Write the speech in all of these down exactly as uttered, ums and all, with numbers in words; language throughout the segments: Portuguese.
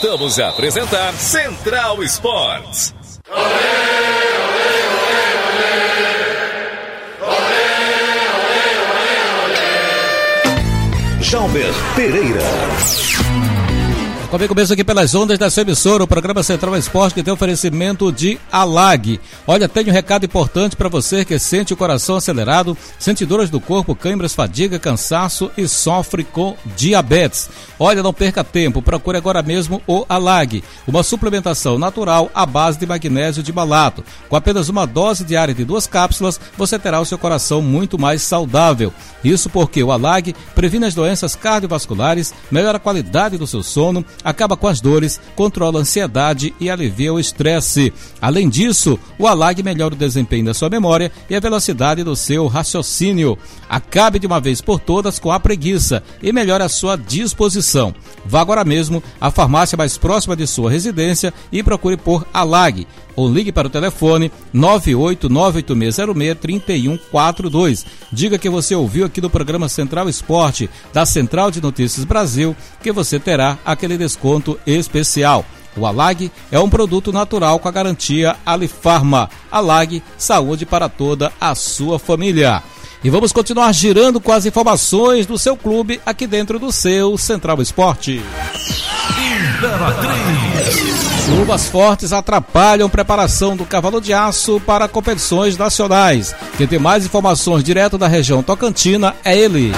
Voltamos a apresentar Central Esportes. Jalber Pereira. Comigo mesmo aqui pelas ondas da sua emissora, o programa Central Esporte, que tem oferecimento de Alag. Olha, tenho um recado importante para você que sente o coração acelerado, sente dores do corpo, câimbras, fadiga, cansaço e sofre com diabetes. Olha, não perca tempo, procure agora mesmo o Alag, uma suplementação natural à base de magnésio de malato. Com apenas uma dose diária de duas cápsulas, você terá o seu coração muito mais saudável. Isso porque o Alag previne as doenças cardiovasculares, melhora a qualidade do seu sono, acaba com as dores, controla a ansiedade e alivia o estresse. Além disso, o Alag melhora o desempenho da sua memória e a velocidade do seu raciocínio. Acabe de uma vez por todas com a preguiça e melhore a sua disposição. Vá agora mesmo à farmácia mais próxima de sua residência e procure por Alag. Ou ligue para o telefone nove oito nove oito seis zero seis três um quatro dois. Diga que você ouviu aqui no programa Central Esporte, da Central de Notícias Brasil, que você terá aquele desconto especial. O Alag é um produto natural com a garantia Alifarma. Alag, saúde para toda a sua família. E vamos continuar girando com as informações do seu clube aqui dentro do seu Central Esporte. Chuvas fortes atrapalham preparação do Cavalo de Aço para competições nacionais. Quem tem mais informações direto da região tocantina é ele.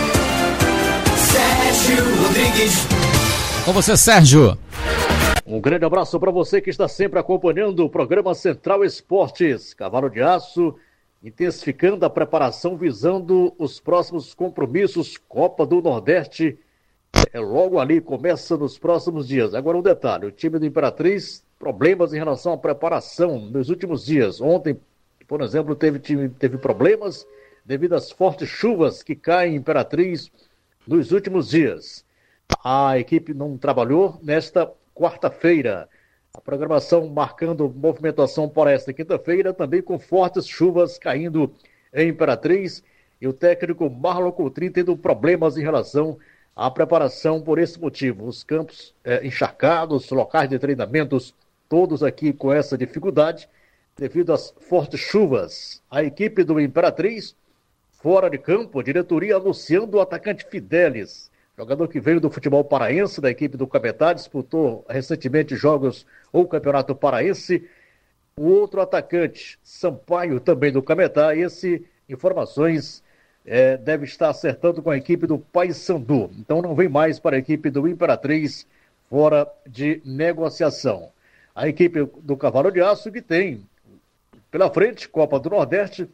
Sérgio Rodrigues. Com você, Sérgio. Um grande abraço para você que está sempre acompanhando o programa Central Esportes. Cavalo de Aço intensificando a preparação visando os próximos compromissos. Copa do Nordeste é logo ali, começa nos próximos dias. Agora um detalhe, o time do Imperatriz, problemas em relação à preparação nos últimos dias. Ontem, por exemplo, teve, teve problemas devido às fortes chuvas que caem em Imperatriz nos últimos dias. A equipe não trabalhou nesta quarta-feira. A programação marcando movimentação para esta quinta-feira, também com fortes chuvas caindo em Imperatriz. E o técnico Marlon Coutrinho tendo problemas em relação à preparação por esse motivo. Os campos é, encharcados, locais de treinamentos, todos aqui com essa dificuldade, devido às fortes chuvas. A equipe do Imperatriz, fora de campo, a diretoria anunciando o atacante Fidelis, jogador que veio do futebol paraense, da equipe do Cametá, disputou recentemente jogos ou Campeonato Paraense. O outro atacante, Sampaio, também do Cametá, esse, informações, é, deve estar acertando com a equipe do Paysandu. Então não vem mais para a equipe do Imperatriz, fora de negociação. A equipe do Cavalo de Aço que tem pela frente, Copa do Nordeste,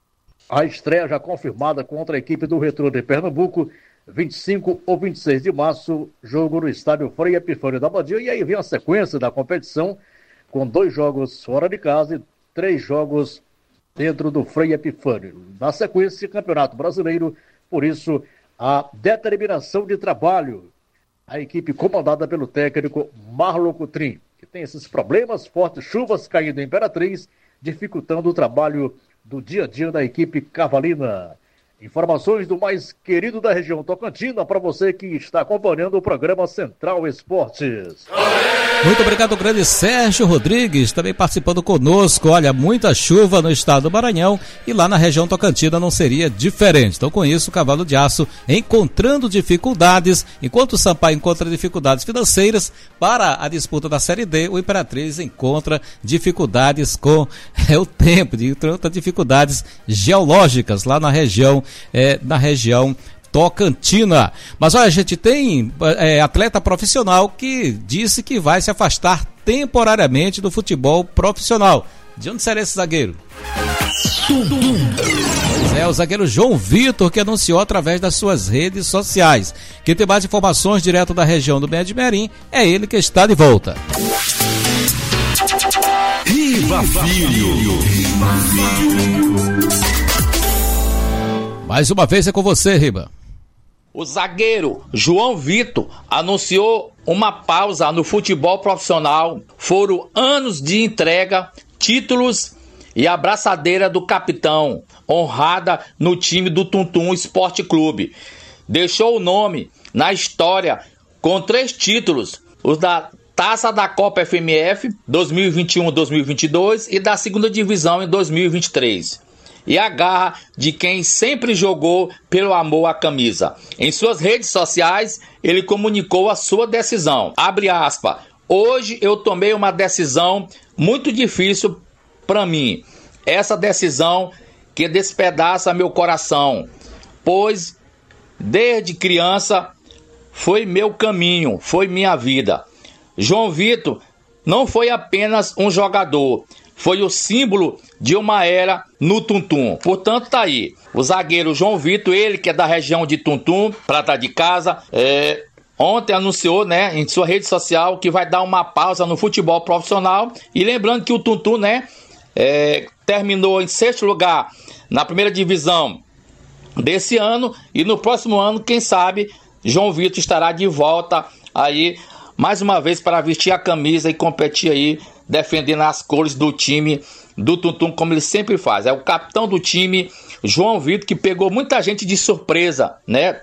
a estreia já confirmada contra a equipe do Retrô de Pernambuco, vinte e cinco ou vinte e seis de março, jogo no estádio Frei Epifânio da Badia, e aí vem a sequência da competição, com dois jogos fora de casa e três jogos dentro do Frei Epifânio. Na sequência, Campeonato Brasileiro, por isso, a determinação de trabalho, a equipe comandada pelo técnico Marlon Coutrinho, que tem esses problemas, fortes chuvas caindo em Imperatriz, dificultando o trabalho do dia a dia da equipe cavalina. Informações do mais querido da região tocantina para você que está acompanhando o programa Central Esportes. Muito obrigado, grande Sérgio Rodrigues, também participando conosco. Olha, muita chuva no estado do Maranhão e lá na região tocantina não seria diferente. Então, com isso, o Cavalo de Aço encontrando dificuldades, enquanto o Sampaio encontra dificuldades financeiras para a disputa da Série D, o Imperatriz encontra dificuldades com é, o tempo, encontra dificuldades geológicas lá na região É, na região tocantina. Mas olha, a gente tem é, atleta profissional que disse que vai se afastar temporariamente do futebol profissional. De onde será esse zagueiro? Pois é, o zagueiro João Vitor, que anunciou através das suas redes sociais. Quem tem mais informações direto da região do Medimirim é ele que está de volta. Riva Filho. Mais uma vez é com você, Riba. O zagueiro João Vitor anunciou uma pausa no futebol profissional. Foram anos de entrega, títulos e abraçadeira do capitão, honrada no time do Tuntum Esporte Clube. Deixou o nome na história com três títulos, os da Taça da Copa F M F dois mil e vinte e um a dois mil e vinte e dois e da segunda divisão em dois mil e vinte e três. E a garra de quem sempre jogou pelo amor à camisa. Em suas redes sociais, ele comunicou a sua decisão. Abre aspas. Hoje eu tomei uma decisão muito difícil para mim. Essa decisão que despedaça meu coração. Pois desde criança foi meu caminho, foi minha vida. João Vitor não foi apenas um jogador, foi o símbolo de uma era no Tuntum. Portanto, tá aí, o zagueiro João Vitor, ele que é da região de Tuntum, prata de casa, é, ontem anunciou, né, em sua rede social que vai dar uma pausa no futebol profissional. E lembrando que o Tuntum, né, é, terminou em sexto lugar na primeira divisão desse ano, e no próximo ano, quem sabe, João Vitor estará de volta aí mais uma vez para vestir a camisa e competir aí, defendendo as cores do time do Tuntum, como ele sempre faz. É o capitão do time, João Vitor, que pegou muita gente de surpresa, né?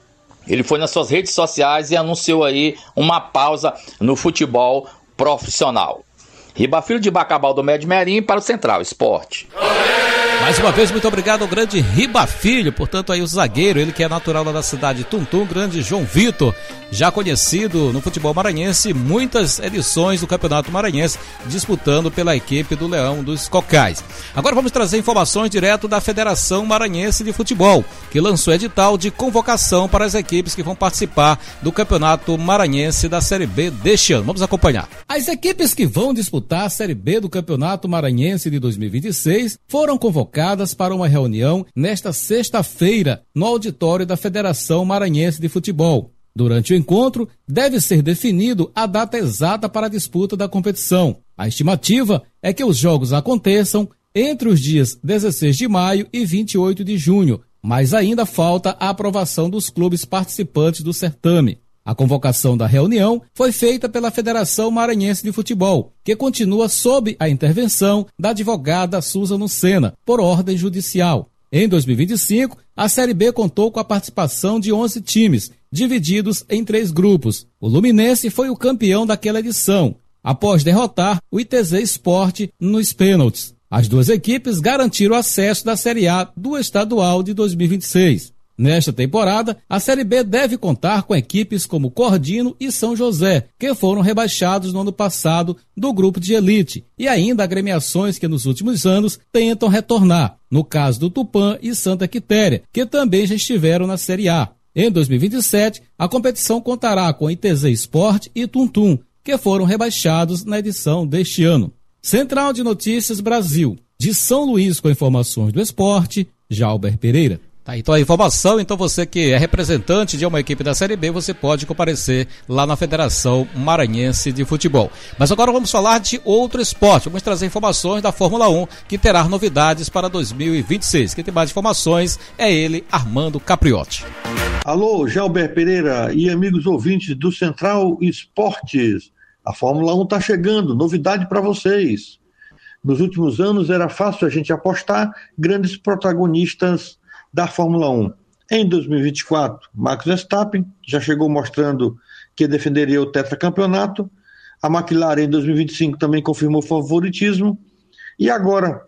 Ele foi nas suas redes sociais e anunciou aí uma pausa no futebol profissional. Riba Filho de Bacabal do Médio Merim para o Central Esporte. Mais uma vez, muito obrigado ao grande Riba Filho, portanto aí o zagueiro, ele que é natural da cidade de Tuntum, grande João Vitor, já conhecido no futebol maranhense, muitas edições do Campeonato Maranhense, disputando pela equipe do Leão dos Cocais. Agora vamos trazer informações direto da Federação Maranhense de Futebol, que lançou edital de convocação para as equipes que vão participar do Campeonato Maranhense da Série B deste ano. Vamos acompanhar. As equipes que vão disputar a Série B do Campeonato Maranhense de dois mil e vinte e seis foram convocadas para uma reunião nesta sexta-feira no auditório da Federação Maranhense de Futebol. Durante o encontro, deve ser definido a data exata para a disputa da competição. A estimativa é que os jogos aconteçam entre os dias dezesseis de maio e vinte e oito de junho, mas ainda falta a aprovação dos clubes participantes do certame. A convocação da reunião foi feita pela Federação Maranhense de Futebol, que continua sob a intervenção da advogada Suzano Sena, por ordem judicial. Em dois mil e vinte e cinco, a Série B contou com a participação de onze times, divididos em três grupos. O Luminense foi o campeão daquela edição, após derrotar o I T Z Sport nos pênaltis. As duas equipes garantiram o acesso da Série A do estadual de dois mil e vinte e seis. Nesta temporada, a Série B deve contar com equipes como Cordino e São José, que foram rebaixados no ano passado do grupo de elite, e ainda agremiações que nos últimos anos tentam retornar, no caso do Tupã e Santa Quitéria, que também já estiveram na Série A. Em dois mil e vinte e sete, a competição contará com I T Z Sport e Tuntum, que foram rebaixados na edição deste ano. Central de Notícias Brasil, de São Luís com informações do esporte, Jalber Pereira. Tá, então a informação, então você que é representante de uma equipe da Série B, você pode comparecer lá na Federação Maranhense de Futebol. Mas agora vamos falar de outro esporte, vamos trazer informações da Fórmula um, que terá novidades para dois mil e vinte e seis. Quem tem mais informações é ele, Armando Capriotti. Alô, Jalber Pereira e amigos ouvintes do Central Esportes. A Fórmula um está chegando, novidade para vocês. Nos últimos anos era fácil a gente apostar grandes protagonistas da Fórmula um. Em dois mil e vinte e quatro, Max Verstappen já chegou mostrando que defenderia o tetracampeonato. A McLaren em dois mil e vinte e cinco também confirmou favoritismo. E agora,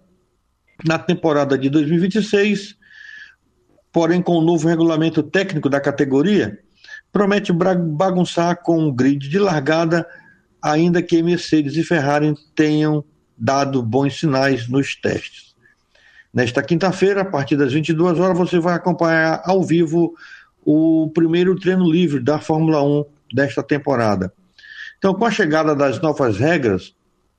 na temporada de dois mil e vinte e seis, porém com o novo regulamento técnico da categoria, promete bagunçar com um grid de largada, ainda que Mercedes e Ferrari tenham dado bons sinais nos testes. Nesta quinta-feira, a partir das vinte e duas horas, você vai acompanhar ao vivo o primeiro treino livre da Fórmula um desta temporada. Então, com a chegada das novas regras,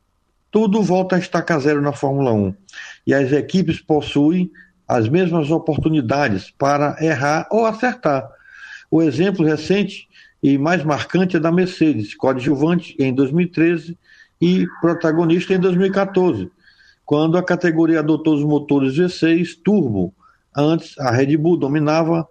tudo volta a estaca zero na Fórmula um. E as equipes possuem as mesmas oportunidades para errar ou acertar. O exemplo recente e mais marcante é da Mercedes, coadjuvante em dois mil e treze e protagonista em dois mil e quatorze, quando a categoria adotou os motores V seis Turbo. Antes, a Red Bull dominava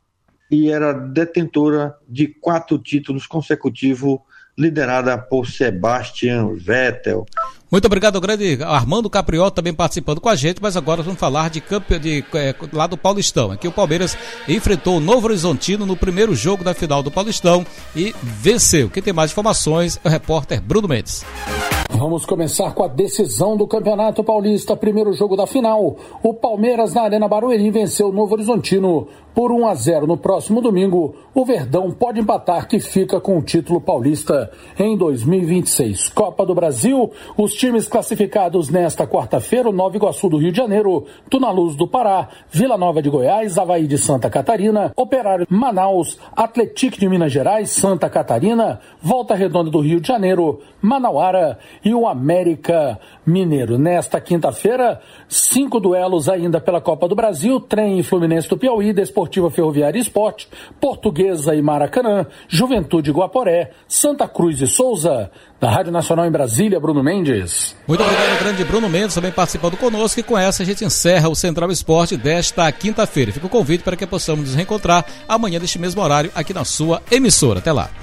e era detentora de quatro títulos consecutivos, liderada por Sebastian Vettel. Muito obrigado, grande Armando Capriota, também participando com a gente, mas agora vamos falar de, campe... de é, lá do Paulistão. Aqui o Palmeiras enfrentou o Novo Horizontino no primeiro jogo da final do Paulistão e venceu. Quem tem mais informações é o repórter Bruno Mendes. Vamos começar com a decisão do Campeonato Paulista, primeiro jogo da final. O Palmeiras na Arena Barueri venceu o Novo Horizontino por um a zero. No próximo domingo, o Verdão pode empatar, que fica com o título paulista em dois mil e vinte e seis. Copa do Brasil, os times classificados nesta quarta-feira: o Nova Iguaçu do Rio de Janeiro, Tunaluz do Pará, Vila Nova de Goiás, Avaí de Santa Catarina, Operário Manaus, Atlético de Minas Gerais, Santa Catarina, Volta Redonda do Rio de Janeiro, Manauara e o América Mineiro. Nesta quinta-feira, cinco duelos ainda pela Copa do Brasil: Trem e Fluminense do Piauí, Desportiva Ferroviária e Esporte, Portuguesa e Maracanã, Juventude e Guaporé, Santa Cruz e Souza. Da Rádio Nacional em Brasília, Bruno Mendes. Muito obrigado, grande Bruno Mendes, também participando conosco, e com essa a gente encerra o Central Esporte desta quinta-feira. Fica o convite para que possamos nos reencontrar amanhã neste mesmo horário aqui na sua emissora. Até lá.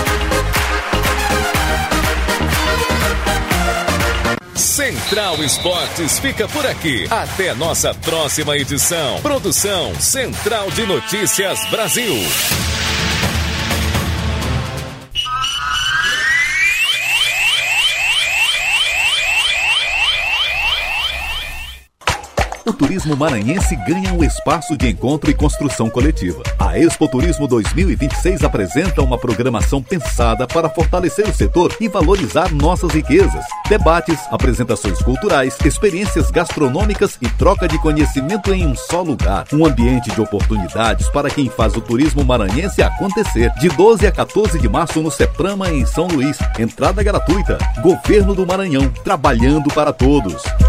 Central Esportes fica por aqui. Até nossa próxima edição. Produção Central de Notícias Brasil. O turismo maranhense ganha um espaço de encontro e construção coletiva. A Expo Turismo dois mil e vinte e seis apresenta uma programação pensada para fortalecer o setor e valorizar nossas riquezas. Debates, apresentações culturais, experiências gastronômicas e troca de conhecimento em um só lugar. Um ambiente de oportunidades para quem faz o turismo maranhense acontecer. De doze a quatorze de março no Ceprama, em São Luís. Entrada gratuita. Governo do Maranhão, trabalhando para todos.